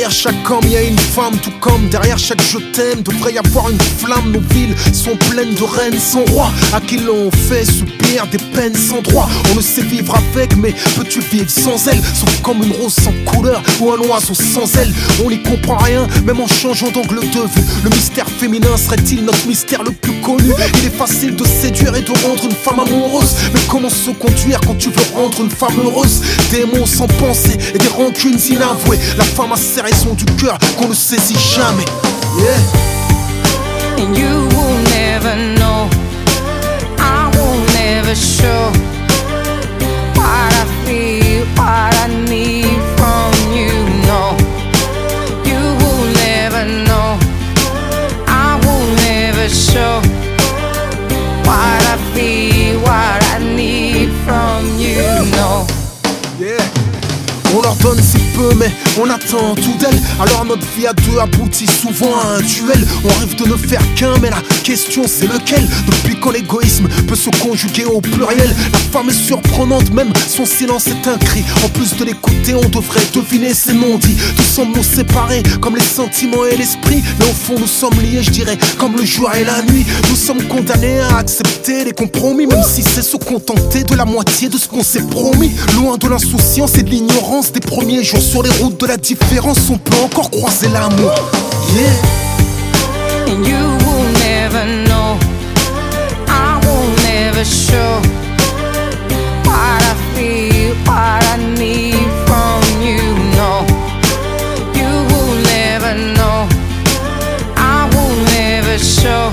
Derrière chaque homme, y a une femme, tout comme derrière chaque je t'aime, devrait y avoir une flamme. Nos villes sont pleines de reines sans roi, à qui l'on fait subir des peines sans droit. On ne sait vivre avec, mais peux-tu vivre sans elle? Sauf comme une rose sans couleur ou un oiseau sans aile. On n'y comprend rien, même en changeant d'angle de vue. Le mystère féminin serait-il notre mystère le plus connu? Il est facile de séduire et de rendre une femme amoureuse, mais comment se conduire quand tu veux rendre une femme heureuse? Des mots sans pensée et des rancunes inavouées. La femme a ses raisons du cœur qu'on ne saisit jamais. Yeah. And you will never know, I will never show what I feel, what I need from you. No, you will never know, I will never show what I feel, what I need from you. No. Yeah. On leur donne si peu mais on attend tout d'elle. Alors notre vie à deux aboutit souvent à un duel. On rêve de ne faire qu'un mais la question c'est lequel? Depuis quand l'égoïsme peut se conjuguer au pluriel? La femme est surprenante, même son silence est un cri. En plus de l'écouter on devrait deviner ses non-dits. Nous sommes nous séparés comme les sentiments et l'esprit, mais au fond nous sommes liés, je dirais, comme le jour et la nuit. Nous sommes condamnés à accepter les compromis, même si c'est se contenter de la moitié de ce qu'on s'est promis. Loin de l'insouciance et de l'ignorance des premiers jours, sur les routes de la différence, on peut encore croiser l'amour. Yeah. And you will never know, I will never show what I feel, what I need from you. No, you will never know, I will never show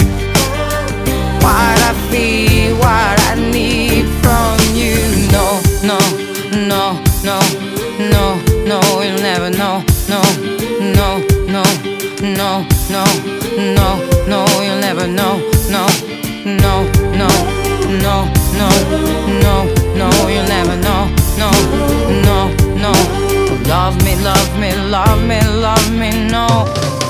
what I feel, what I need from you. No, no, no, no. No, no, you'll never know. No, no, no, no, no, no, no, you'll never know. No, no, no, no, no, no, no, you'll never know. No, no, no, love me, love me, love me, love me, no.